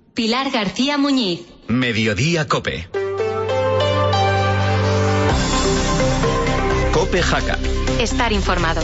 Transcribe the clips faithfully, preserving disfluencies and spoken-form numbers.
Pilar García Muñiz. Mediodía Cope. Cope Jaca. Estar informado.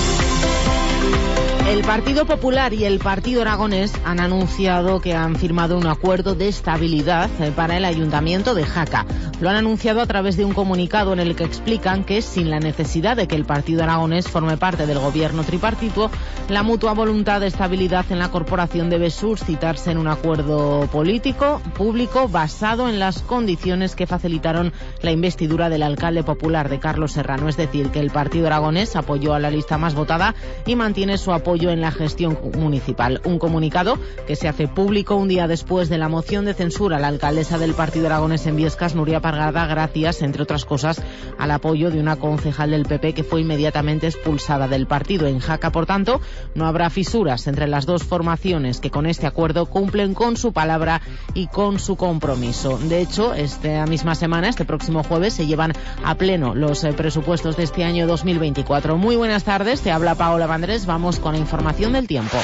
El Partido Popular y el Partido Aragonés han anunciado que han firmado un acuerdo de estabilidad para el Ayuntamiento de Jaca. Lo han anunciado a través de un comunicado en el que explican que, sin la necesidad de que el Partido Aragonés forme parte del gobierno tripartito, la mutua voluntad de estabilidad en la corporación debe suscitarse en un acuerdo político público basado en las condiciones que facilitaron la investidura del alcalde popular de Carlos Serrano. Es decir, que el Partido Aragonés apoyó a la lista más votada y mantiene su apoyo en la gestión municipal. Un comunicado que se hace público un día después de la moción de censura a la alcaldesa del Partido Aragonés en Biescas, Nuria Pargada, gracias, entre otras cosas, al apoyo de una concejal del P P que fue inmediatamente expulsada del partido. En Jaca, por tanto, no habrá fisuras entre las dos formaciones que con este acuerdo cumplen con su palabra y con su compromiso. De hecho, esta misma semana, este próximo jueves, se llevan a pleno los eh, presupuestos de este año dos mil veinticuatro. Muy buenas tardes, te habla Paola Vandrés. Vamos con la información del tiempo.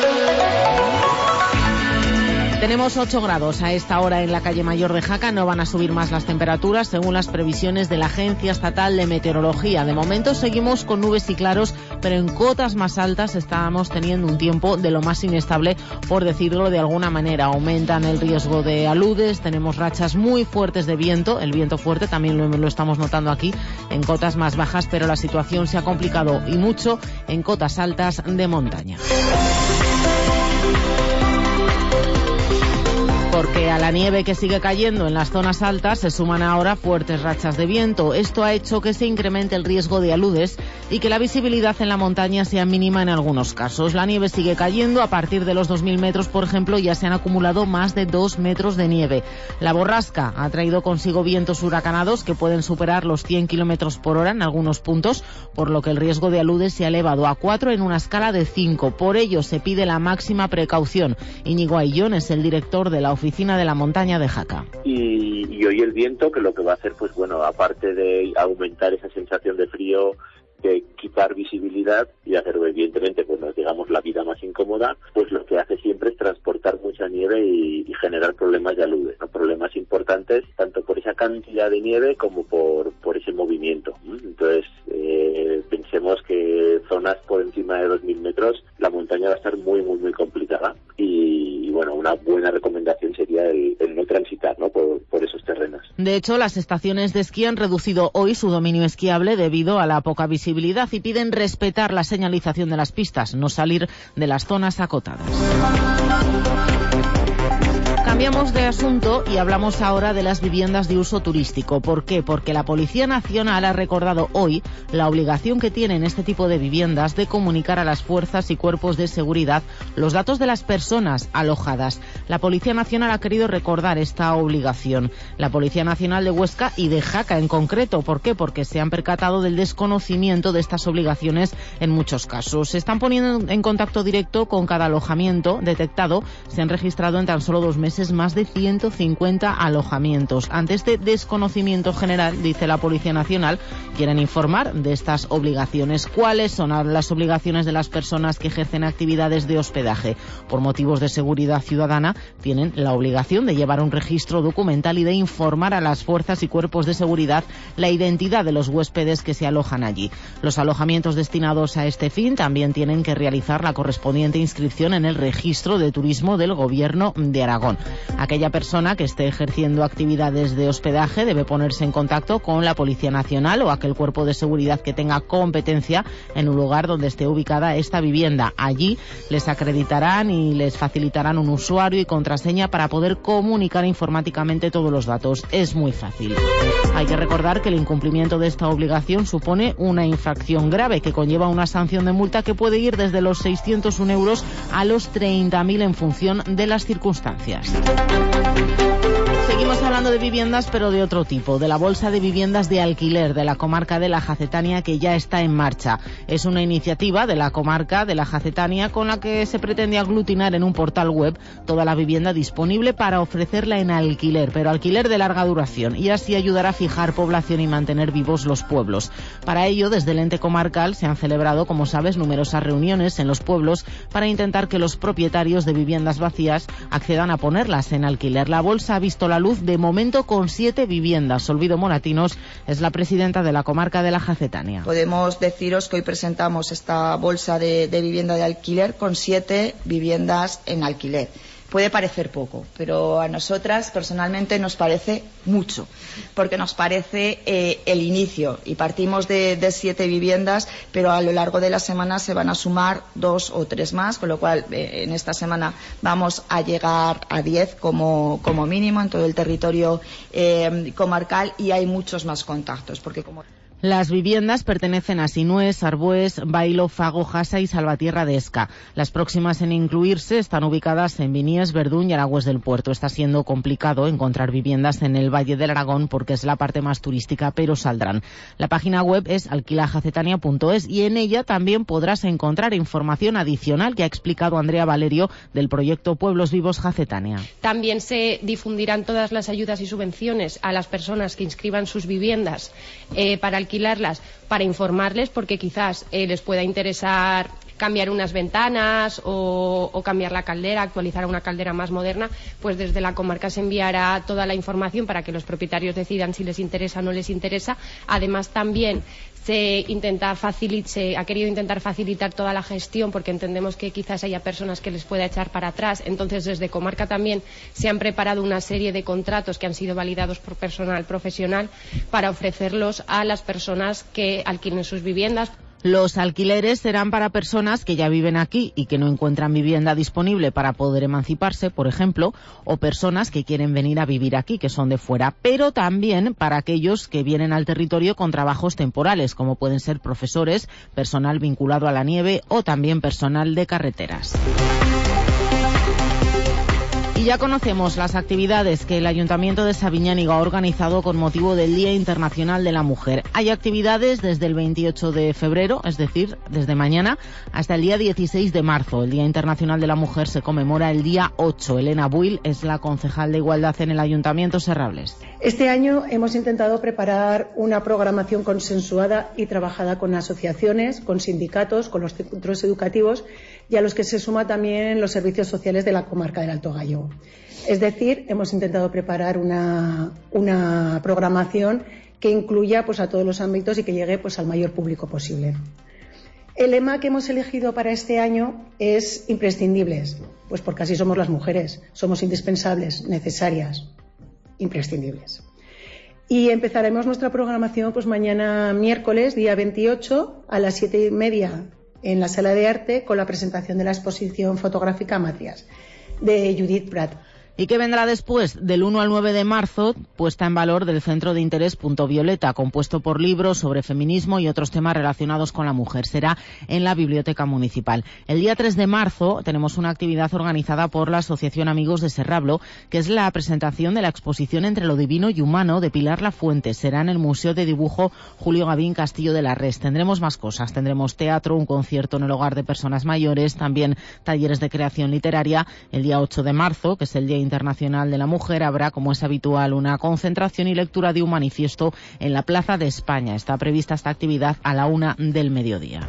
Tenemos ocho grados a esta hora en la calle Mayor de Jaca. No van a subir más las temperaturas según las previsiones de la Agencia Estatal de Meteorología. De momento seguimos con nubes y claros, pero en cotas más altas estamos teniendo un tiempo de lo más inestable, por decirlo de alguna manera. Aumentan el riesgo de aludes, tenemos rachas muy fuertes de viento. El viento fuerte también lo, lo estamos notando aquí en cotas más bajas, pero la situación se ha complicado y mucho en cotas altas de montaña. Porque a la nieve que sigue cayendo en las zonas altas se suman ahora fuertes rachas de viento. Esto ha hecho que se incremente el riesgo de aludes y que la visibilidad en la montaña sea mínima en algunos casos. La nieve sigue cayendo. A partir de los dos mil metros, por ejemplo, ya se han acumulado más de dos metros de nieve. La borrasca ha traído consigo vientos huracanados que pueden superar los cien kilómetros por hora en algunos puntos, por lo que el riesgo de aludes se ha elevado a cuatro en una escala de cinco. Por ello se pide la máxima precaución. Íñigo Ayllón es el director de la Oficina de la Montaña de Jaca. Y, y hoy el viento, que lo que va a hacer, pues bueno, aparte de aumentar esa sensación de frío, de quitar visibilidad y hacer evidentemente pues nos digamos la vida más incómoda, pues lo que hace siempre es transportar mucha nieve y, y generar problemas de aludes, ¿no? Problemas importantes tanto por esa cantidad de nieve como por, por ese movimiento. Entonces eh, pensemos que zonas por encima de dos mil metros la montaña va a estar muy muy muy complicada y, y bueno, una buena recomendación sería el, el no transitar, ¿no? por, por esos terrenos. De hecho, las estaciones de esquí han reducido hoy su dominio esquiable debido a la poca visibilidad y piden respetar la señalización de las pistas, no salir de las zonas acotadas. Cambiamos de asunto y hablamos ahora de las viviendas de uso turístico. ¿Por qué? Porque la Policía Nacional ha recordado hoy la obligación que tienen este tipo de viviendas de comunicar a las fuerzas y cuerpos de seguridad los datos de las personas alojadas. La Policía Nacional ha querido recordar esta obligación. La Policía Nacional de Huesca y de Jaca en concreto. ¿Por qué? Porque se han percatado del desconocimiento de estas obligaciones en muchos casos. Se están poniendo en contacto directo con cada alojamiento detectado. Se han registrado en tan solo dos meses más de ciento cincuenta alojamientos. Ante este desconocimiento general, dice la Policía Nacional, quieren informar de estas obligaciones. ¿Cuáles son las obligaciones de las personas que ejercen actividades de hospedaje? Por motivos de seguridad ciudadana, tienen la obligación de llevar un registro documental y de informar a las fuerzas y cuerpos de seguridad la identidad de los huéspedes que se alojan allí. Los alojamientos destinados a este fin también tienen que realizar la correspondiente inscripción en el registro de turismo del Gobierno de Aragón. Aquella persona que esté ejerciendo actividades de hospedaje debe ponerse en contacto con la Policía Nacional o aquel cuerpo de seguridad que tenga competencia en un lugar donde esté ubicada esta vivienda. Allí les acreditarán y les facilitarán un usuario y contraseña para poder comunicar informáticamente todos los datos. Es muy fácil. Hay que recordar que el incumplimiento de esta obligación supone una infracción grave que conlleva una sanción de multa que puede ir desde los seiscientos un euros a los treinta mil en función de las circunstancias. Seguimos hablando de viviendas, pero de otro tipo, de la bolsa de viviendas de alquiler de la comarca de la Jacetania, que ya está en marcha. Es una iniciativa de la comarca de la Jacetania con la que se pretende aglutinar en un portal web toda la vivienda disponible para ofrecerla en alquiler, pero alquiler de larga duración, y así ayudar a fijar población y mantener vivos los pueblos. Para ello, desde el ente comarcal se han celebrado, como sabes, numerosas reuniones en los pueblos para intentar que los propietarios de viviendas vacías accedan a ponerlas en alquiler. La bolsa ha visto la luz de momento con siete viviendas. Olvido Moratinos es la presidenta de la comarca de la Jacetania. Podemos deciros que hoy presentamos esta bolsa de, de vivienda de alquiler con siete viviendas en alquiler. Puede parecer poco, pero a nosotras personalmente nos parece mucho, porque nos parece eh, el inicio, y partimos de, de siete viviendas, pero a lo largo de la semana se van a sumar dos o tres más, con lo cual eh, en esta semana vamos a llegar a diez como, como mínimo en todo el territorio eh, comarcal, y hay muchos más contactos, porque como... Las viviendas pertenecen a Sinués, Arbués, Bailo, Fago, Jasa y Salvatierra de Esca. Las próximas en incluirse están ubicadas en Vinies, Verdún y Aragües del Puerto. Está siendo complicado encontrar viviendas en el Valle del Aragón porque es la parte más turística, pero saldrán. La página web es alquilajacetania punto es y en ella también podrás encontrar información adicional que ha explicado Andrea Valerio del proyecto Pueblos Vivos Jacetania. También se difundirán todas las ayudas y subvenciones a las personas que inscriban sus viviendas eh, para alquilarlas, para informarles, porque quizás eh, les pueda interesar cambiar unas ventanas o, o cambiar la caldera, actualizar a una caldera más moderna. Pues desde la comarca se enviará toda la información para que los propietarios decidan si les interesa o no les interesa. Además, también se intenta facilitar, se ha querido intentar facilitar toda la gestión, porque entendemos que quizás haya personas que les pueda echar para atrás. Entonces, desde comarca también se han preparado una serie de contratos que han sido validados por personal profesional para ofrecerlos a las personas que alquilen sus viviendas. Los alquileres serán para personas que ya viven aquí y que no encuentran vivienda disponible para poder emanciparse, por ejemplo, o personas que quieren venir a vivir aquí, que son de fuera, pero también para aquellos que vienen al territorio con trabajos temporales, como pueden ser profesores, personal vinculado a la nieve o también personal de carreteras. Y ya conocemos las actividades que el Ayuntamiento de Sabiñánigo ha organizado con motivo del Día Internacional de la Mujer. Hay actividades desde el veintiocho de febrero, es decir, desde mañana, hasta el día dieciséis de marzo. El Día Internacional de la Mujer se conmemora el día ocho. Elena Buil es la concejal de Igualdad en el Ayuntamiento Serrables. Este año hemos intentado preparar una programación consensuada y trabajada con asociaciones, con sindicatos, con los centros educativos y a los que se suma también los servicios sociales de la comarca del Alto Gállego. Es decir, hemos intentado preparar una, una programación que incluya pues, a todos los ámbitos y que llegue pues, al mayor público posible. El lema que hemos elegido para este año es imprescindibles, pues porque así somos las mujeres, somos indispensables, necesarias, imprescindibles. Y empezaremos nuestra programación pues mañana miércoles, día veintiocho, a las siete y media en la Sala de Arte, con la presentación de la exposición fotográfica Matrias, de Judith Prat. ¿Y qué vendrá después? Del uno al nueve de marzo, puesta en valor del Centro de Interés Punto Violeta, compuesto por libros sobre feminismo y otros temas relacionados con la mujer. Será en la Biblioteca Municipal. El día tres de marzo tenemos una actividad organizada por la Asociación Amigos de Serrablo, que es la presentación de la exposición Entre lo Divino y Humano de Pilar Lafuente. Será en el Museo de Dibujo Julio Gavín Castillo de la Res. Tendremos más cosas. Tendremos teatro, un concierto en el Hogar de Personas Mayores, también talleres de creación literaria. El día ocho de marzo, que es el Día Internacional de la Mujer, habrá, como es habitual, una concentración y lectura de un manifiesto en la Plaza de España. Está prevista esta actividad a la una del mediodía.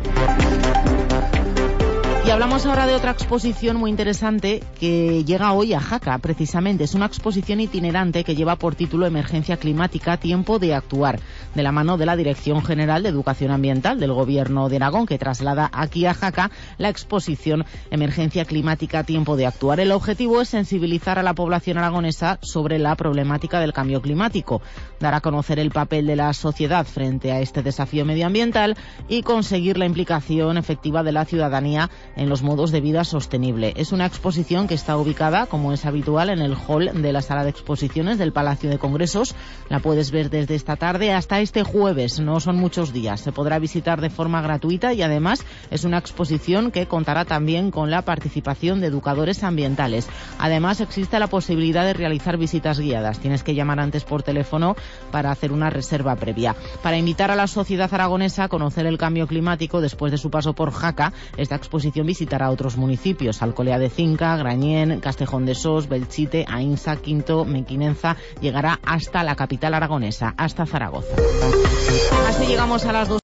Y hablamos ahora de otra exposición muy interesante que llega hoy a Jaca, precisamente. Es una exposición itinerante que lleva por título Emergencia Climática, Tiempo de Actuar, de la mano de la Dirección General de Educación Ambiental del Gobierno de Aragón, que traslada aquí a Jaca la exposición Emergencia Climática, Tiempo de Actuar. El objetivo es sensibilizar a la población aragonesa sobre la problemática del cambio climático, dar a conocer el papel de la sociedad frente a este desafío medioambiental y conseguir la implicación efectiva de la ciudadanía en los modos de vida sostenible. Es una exposición que está ubicada, como es habitual, en el hall de la sala de exposiciones del Palacio de Congresos. La puedes ver desde esta tarde hasta este jueves, no son muchos días. Se podrá visitar de forma gratuita y además es una exposición que contará también con la participación de educadores ambientales. Además existe la posibilidad de realizar visitas guiadas. Tienes que llamar antes por teléfono para hacer una reserva previa. Para invitar a la sociedad aragonesa a conocer el cambio climático después de su paso por Jaca, esta exposición visitará otros municipios: Alcolea de Cinca, Grañén, Castejón de Sos, Belchite, Ainsa, Quinto, Mequinenza. Llegará hasta la capital aragonesa, hasta Zaragoza. Así llegamos a las dos.